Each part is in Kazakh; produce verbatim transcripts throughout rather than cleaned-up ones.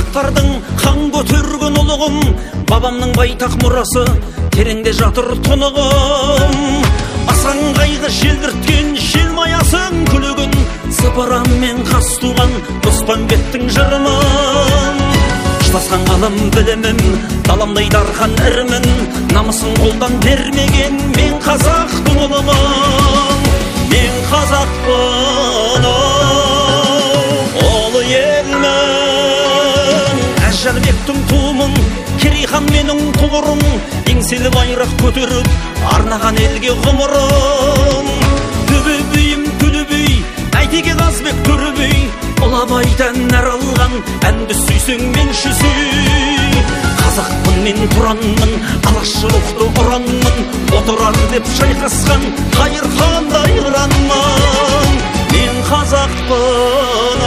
қазақтардың хан көтерген ұлығым, бабамның байтақ мұрасы тереңде жатыр тұнығым. Асан қайғы желдірткен желмаясын күлігін, сыпыранмен қас туған Доспанбеттің жырымын. Ұштасқан қалым білімім, даламдай дархан ірімін, намысын қолдан бермеген мен қазақтың ұлымын. Мен қазақпын, ұлы елмін. Әжәрбектің туымын, Керей хан менің тұғырым, еңселі байрақ көтеріп арнаған елге ғұмырым. Төбе бейім төле бей, Әйтеке Қазбек төре бей, ұлы Абайдан нәр алған әнді сүйсең менші сүй. Қазақпын мен тұранмын, алашы рухты ұранмын, отырар деп шайқасқан қайыр хандай ұранмын. Мен қазақпын,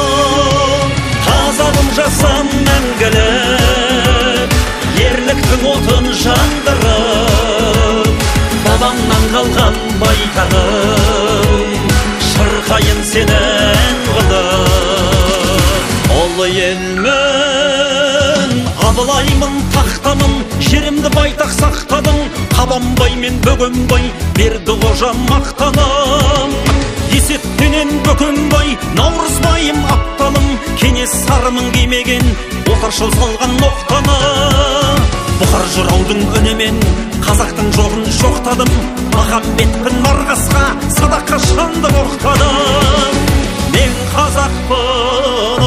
қазағым жасам мәңгілік, ерліктің отын жандырып, бабамнан қалған байтағым, шырқайын сенен қылып. Ұлы елмін, Абылаймын, тақтамын, жерімді байтақ сақтадым, Қабанбай мен Бөгенбай берді қожа мақтаным. Есеттенен Бөкенбай, Наурызбайым апталым, кеңес сарымын кимеген отаршыл салған ноқтаны. Бұқар жыраудың үнімен қазақтың жоғын жоқтадым, Махамбетпін марғасқа садаққа шанды оқтадым. Мен қазақпын,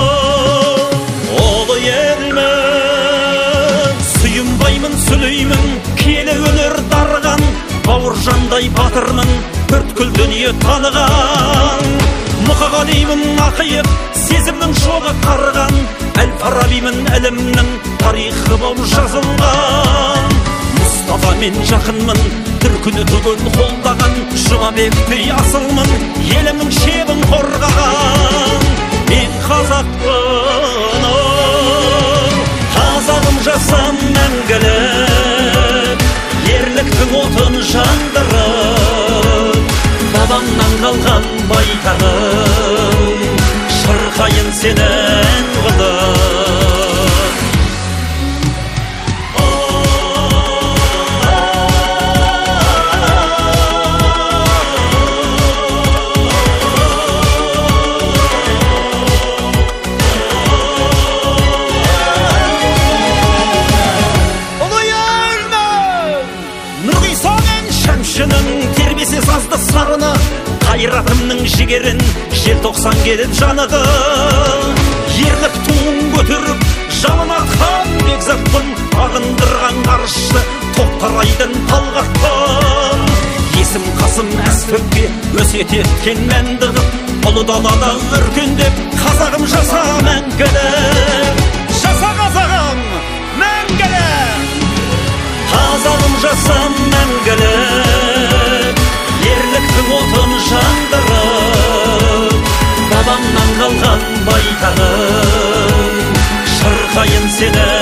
ұлы елмін, сүйінбаймын, сүлеймін, келі өнер дарыған, бауыржандай батырмын, төрткүл дүние таныған. Мұқағалимын ақиып, сезімнің шоғы қарған, Әл-Фарабимін әлімнің тарихы болып жазылған. Мұстафа мен жақынмын, түркіні түгін қолдаған, Жұмабектей асылмын, елімнің шебін қорғаған. Мен қазақпын, қазағым жасам мәңгілік, ерліктің отын жандырып, бабамнан қалған байтағым, шырқайын сенен қылып. Тербесе сазды сарыны, қайратымның жігерін желтоқсан келіп жанығы. Ерлік туын көтеріп жалын атқан бекзатпын, ағындырған ғарышты тоқтарайдың талғатпын. Есім Қасым әскерге өсиет еткен мәнді қып, ұлы далада өркендеп қазағым жаса мәңгілік. Жаса қазағым мәңгілік, қазағым жасам мәңгілік, ерліктің отын жандырып, бабамнан қалған байтағым, шырқайын сені